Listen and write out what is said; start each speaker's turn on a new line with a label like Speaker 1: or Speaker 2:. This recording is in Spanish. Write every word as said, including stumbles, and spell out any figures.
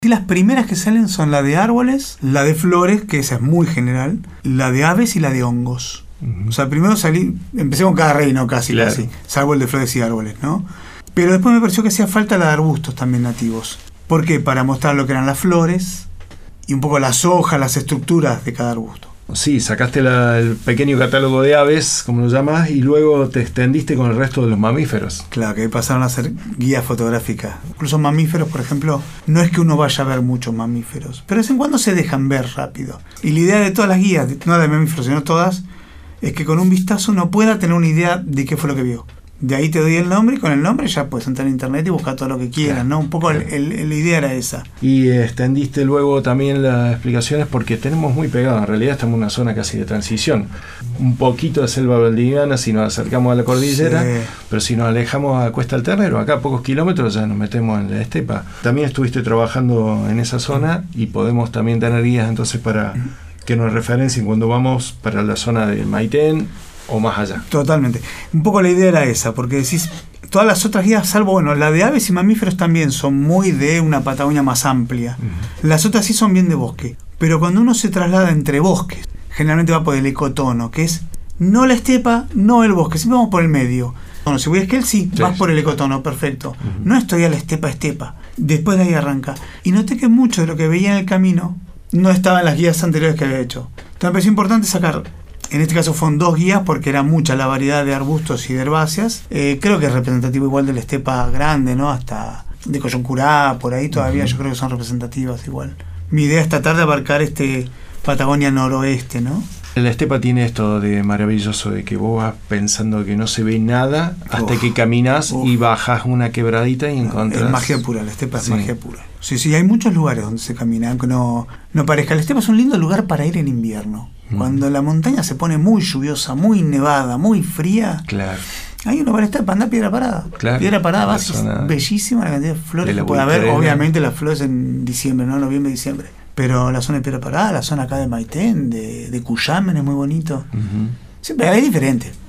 Speaker 1: Y las primeras que salen son la de árboles, la de flores, que esa es muy general, la de aves y la de hongos. Uh-huh. O sea, primero salí, empecé con cada reino casi, claro. casi, salvo el de flores y árboles, ¿no? Pero después me pareció que hacía falta la de arbustos también nativos. ¿Por qué? Para mostrar lo que eran las flores y un poco las hojas, las estructuras de cada arbusto.
Speaker 2: Sí, sacaste la, el pequeño catálogo de aves, como lo llamas, y luego te extendiste con el resto de los mamíferos.
Speaker 1: Claro, que pasaron a ser guías fotográficas. Incluso mamíferos, por ejemplo, no es que uno vaya a ver muchos mamíferos, pero de vez en cuando se dejan ver rápido. Y la idea de todas las guías, no de mamíferos, sino todas, es que con un vistazo uno pueda tener una idea de qué fue lo que vio. De ahí te doy el nombre y con el nombre ya puedes entrar en internet y buscar todo lo que quieras, claro, ¿no? Un poco claro. el, el, la idea era esa.
Speaker 2: Y extendiste luego también las explicaciones porque tenemos muy pegado, en realidad estamos en una zona casi de transición. Un poquito de selva valdiviana si nos acercamos a la cordillera, sí. pero si nos alejamos a Cuesta del Ternero, acá a pocos kilómetros ya nos metemos en la estepa. También estuviste trabajando en esa zona y podemos también tener guías entonces para que nos referencien cuando vamos para la zona de Maitén o más allá.
Speaker 1: Totalmente. Un poco la idea era esa, porque decís, todas las otras guías, salvo, bueno, la de aves y mamíferos también son muy de una Patagonia más amplia. Uh-huh. Las otras sí son bien de bosque. Pero cuando uno se traslada entre bosques, generalmente va por el ecotono, que es no la estepa, no el bosque, siempre vamos por el medio. Bueno, si voy a Esquel, sí, sí, vas por el ecotono, perfecto. Uh-huh. No estoy a la estepa, estepa. Después de ahí arranca. Y noté que mucho de lo que veía en el camino no estaba en las guías anteriores que había hecho. Entonces me pareció importante sacar. En este caso fueron dos guías porque era mucha la variedad de arbustos y de herbáceas. Eh, creo que es representativo igual de la estepa grande, ¿no? Hasta de Coyoncurá, por ahí todavía uh-huh. yo creo que son representativas igual. Mi idea es tratar de abarcar este Patagonia noroeste, ¿no?
Speaker 2: La estepa tiene esto de maravilloso de que vos vas pensando que no se ve nada hasta uf, que caminas uf. y bajas una quebradita y encontrás...
Speaker 1: Es magia pura, la estepa es sí. magia pura. Sí, sí, hay muchos lugares donde se camina, aunque no, no parezca. La estepa es un lindo lugar para ir en invierno. Mm. Cuando la montaña se pone muy lluviosa, muy nevada, muy fría...
Speaker 2: Claro.
Speaker 1: Ahí uno va a estar para andar Piedra Parada. Claro, Piedra Parada va, es bellísima la cantidad de flores que puede haber. Obviamente las flores en diciembre, ¿no? Noviembre, diciembre. Pero la zona de Piedra Parada, la zona acá de Maitén, de, de Cuyamen es muy bonito. Uh-huh. Siempre hay diferente.